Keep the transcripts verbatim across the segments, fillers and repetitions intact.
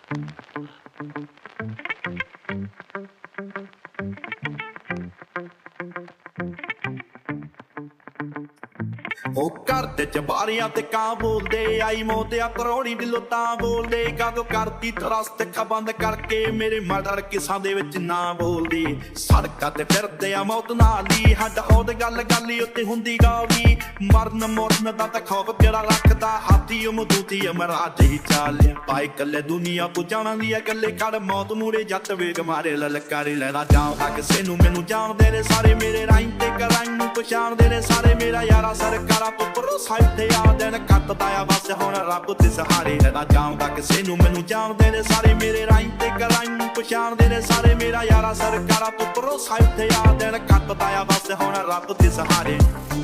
ਉਹ ਘਰ ਦੇ ਚਬਾਰੀਆਂ ਤੇ ਕਾਂ ਬੋਲਦੇ ਆਈ ਮੋਤਿਆ ਕਰੋੜੀ ਦਿਲੋਂ ਤਾਂ ਬੋਲਦੇ ਕਦੋਂ ਕਰਦੀ ਤਰਸਤ ਅੱਖਾਂ ਬੰਦ ਕਰਕੇ ਮੇਰੇ ਮਰਡਰ ਕਿਸਾਂ ਦੇ ਵਿੱਚ ਨਾ ਬੋਲਦੀ ਸੜਕਾਂ ਤੇ ਫਿਰਦੇ ਆ ਮੌਤ ਨਾਲ ਹੀ ਹੱਡ ਹੌਦ ਗੱਲ ਗੱਲ ਹੀ ਉੱਤੇ ਹੁੰਦੀ ਗਾਵੀ ਮਰਨ ਮੋਰਨ ਦਾ ਤਾਂ ਖੌਫ ਜਿਹੜਾ ਰੱਖਦਾ ਹਾਥੀ ਉਮਦੂਤੀ ਅਮਰਾਜ ਹੀ ਚਾਲਿਆ ਪਾਈ ਕੱਲੇ ਦੁਨੀਆ ਕੋ ਜਾਣਨ ਦੀ ਇਕੱਲੇ ਕੜ ਮੌਤ ਮੂਰੇ ਜੱਟ ਵੇਗ ਮਾਰੇ ਲਲਕਾਰੇ ਲੈਣਾ ਜਾਉਂਦਾ ਕਿਸੇ ਨੂੰ ਮੈਨੂੰ ਜਾਣਦੇ ਨੇ ਸਾਰੇ ਮੇਰੇ ਰਾਈਂ ਤੇ ਕਰਾਂ ਨੂੰ ਪਛਾਣਦੇ ਨੇ ਸਾਰੇ ਮੇਰਾ ਯਾਰਾ ਸਰਕਾਰਾਂ ਪੁੱਤਰੋ ਸਾਈਡ ਆ ਦਿਨ ਕੱਟਦਾ ਆ ਬਸ ਹੁਣ ਰੱਬ ਤੇ ਸਹਾਰੇ ਲੈਣਾ ਜਾਉਂਦਾ ਕਿਸੇ ਨੂੰ ਮੈਨੂੰ ਜਾਣਦੇ ਨੇ ਸਾਰੇ ਮੇਰੇ ਰਾਈਂ ਤੇ ਕਰਾਂ ਨੂੰ ਪਛਾਣਦੇ ਨੇ ਸਾਰੇ ਮੇਰਾ ਯਾਰਾ ਸਰਕਾਰਾਂ ਪੁੱਤਰੋ ਸਾਈਡ ਆ ਦਿਨ ਕੱਟਦਾ ਆ ਬਸ ਹੁਣ ਰੱਬ ਤੇ ਸਹਾਰੇ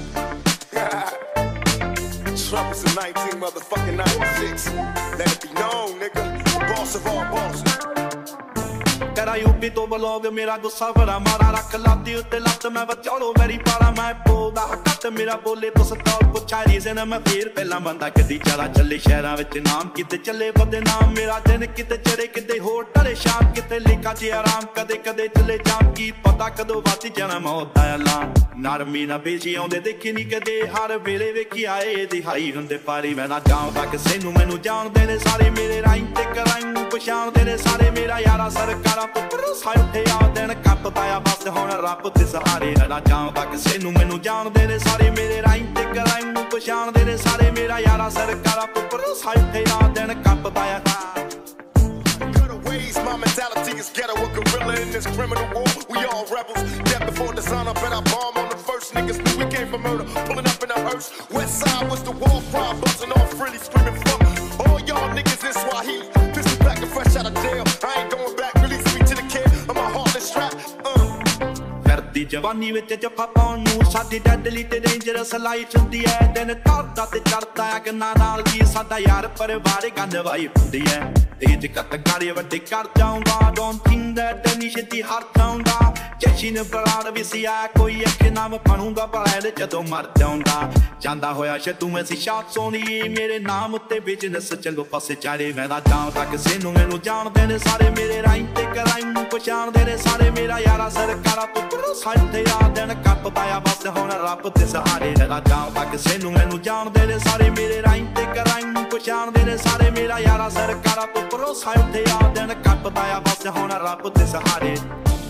Trump is a nineteen motherfucking ninety-six. Let it be known, nigga. Boss of all bosses. ਕਰਾ ਯੂਪੀ ਤੋਂ ਬਲੌਗ ਮੇਰਾ ਗੁੱਸਾ ਬੜਾ ਮਾਰਾ ਰੱਖ ਲਾਤੀ ਉੱਤੇ ਲੱਤ ਮੈਂ ਬਚਾਲੋ ਮੇਰੀ ਪਾਰਾ ਮੈਂ ਬੋਲਦਾ ਹੱਟ ਮੇਰਾ ਬੋਲੇ ਤੋਂ ਸਤਾਲ ਪੁੱਛਾ ਰੀਜ਼ਨ ਮੈਂ ਫੇਰ ਪਹਿਲਾਂ ਬੰਦਾ ਕਿੱਦੀ ਚਾਲਾ ਚੱਲੇ ਸ਼ਹਿਰਾਂ ਵਿੱਚ ਨਾਮ ਕਿਤੇ ਚੱਲੇ ਬੰਦੇ ਨਾਮ ਮੇਰਾ ਦਿਨ ਕਿਤੇ ਚੜੇ ਕਿਤੇ ਹੋਰ ਟਰੇ ਸ਼ਾਮ ਕਿਤੇ ਲੇਖਾ ਚ ਆਰਾਮ ਕਦੇ ਕਦੇ ਚੱਲੇ ਜਾਮ ਕੀ ਪਤਾ ਕਦੋਂ ਵਾਤੀ ਜਾਣਾ ਮੌਤ ਦਾ ਐਲਾਨ ਨਰਮੀ ਨਾ ਬੇਜੀ ਆਉਂਦੇ ਦੇਖੀ ਨਹੀਂ ਕਦੇ ਹਰ ਵੇਲੇ ਵੇਖੀ ਆਏ ਦਿਹਾਈ ਹੁੰਦੇ ਪਾਰੀ ਮੈਂ ਨਾ ਜਾਣਦਾ ਕਿਸੇ ਨੂੰ ਮੈਨੂੰ ਜਾਣਦੇ ਨੇ ਸਾਰੇ ਮੇਰੇ ਰਾਈਂ ਤੇ ਕਰਾਂ ਨੂੰ ਪਛਾਣਦੇ ਨੇ ਸਾਰੇ ਮੇਰਾ ਯਾਰਾ ਸਰਕਾਰਾਂ ਪੁੱਤਰੋ ਸਾਈਡ ਆ ਦਿਨ ਕੱਪਦਾ ਆ ਬਸ ਹੁਣ ਰੱਬ ਤੇ ਸਹਾਰੇ ਨਾ ਜਾਣਦਾ ਕਿਸੇ ਨੂੰ ਮੈਨੂੰ ਜਾਣਦੇ ਨੇ ਸਾਰੇ ਮੇਰੇ ਰਾਈਂ ਤੇ ਕਰਾਂ ਨੂੰ ਪਛਾਣਦੇ ਨੇ ਸਾਰੇ ਮੇਰਾ ਯਾਰਾ ਸਰਕਾਰਾਂ ਪੁੱਤਰੋ ਸਾਈਡ ਆ ਦਿਨ ਕੱਪਦਾ ਆ My mentality is ghetto, a gorilla in this criminal war. We all rebels, death before dishonor. Bet I bomb on the first niggas knew we came for murder. Pulling up in a hearse, west side was the wall fry, buzzing off freely, screaming fuck. All y'all niggas in Swahili, pistol back and fresh out of jail. I ain't going back, release me to the kid. I'm a heartless strap. Uh. ਦੀ ਜਵਾਨੀ ਵਿੱਚ ਜੱਫਾ ਪਾਉਣ ਨੂੰ ਸਾਡੀ deadly ਤੇ dangerous life ਹੁੰਦੀ ਐ ਦਿਨ ਕਰਦਾ ਤੇ ਚੜਦਾ ਆ ਗੰਨਾ ਨਾਲ ਜੀ ਸਾਡਾ ਯਾਰ ਪਰਿਵਾਰ ਗੰਨ ਵਾਈ ਹੁੰਦੀ ਐ ਤੇਜ ਕੱਟ ਗਾੜੀ ਵੱਡੇ ਕਰ ਜਾਊਂਗਾ ਡੋਂਟ ਥਿੰਕ ਦੈਟ ਐਨੀ ਛੇਤੀ ਹਾਰ ਜਾਊਂਗਾ ਜੈਸ਼ੀ ਨੇ ਬਰਾੜ ਵੀ ਸਿਆ ਕੋਈ ਅੱਖ ਨਾਮ ਬਣੂਗਾ ਪਰ ਐ ਜਦੋਂ ਮਰ ਜਾਊਂਗਾ ਜਾਂਦਾ ਹੋਇਆ ਛੱਤੂ ਮੈਂ ਸੀ ਸ਼ਾਟ ਸੋਨੀ ਮੇਰੇ ਨਾਮ ਉੱਤੇ ਬਿਜ਼ਨਸ ਚੰਗੋ ਪਾਸੇ ਚਾਰੇ ਮੈਂ ਨਾ ਜਾਣਦਾ ਕਿਸੇ ਨੂੰ ਮੈਨੂੰ ਜਾਣਦੇ ਨੇ ਸਾਰੇ ਮੇਰੇ ਰਾਈਂ ਤੇ ਕਰਾਂ ਨੂੰ ਪਛਾਣਦੇ ਨੇ ਸਾਰੇ ਮੇਰਾ ਯਾਰਾ ਸਰਕਾਰਾਂ ਪੁੱਤਰੋ ਸਾਈਡ ਆ ਦਿਨ ਕੱਪਦਾ ਆ ਬਸ ਹੁਣ ਰੱਬ ਤੇ ਸਹਾਰੇ ਨਾ ਜਾਣਦਾ ਕਿਸੇ ਨੂੰ ਮੈਨੂੰ ਜਾਣਦੇ ਨੇ ਸਾਰੇ ਮੇਰੇ ਰਾਈਂ ਤੇ ਕਰਾਂ ਨੂੰ ਪਛਾਣਦੇ ਨੇ ਸਾਰੇ ਮੇਰਾ ਯਾਰਾ ਸਰਕਾਰਾਂ ਪੁੱਤਰੋ ਸਾਈਡ ਆ ਦਿਨ ਕੱਪਦਾ ਆ ਬਸ ਹੁਣ ਰੱਬ ਤੇ ਸਹਾਰੇ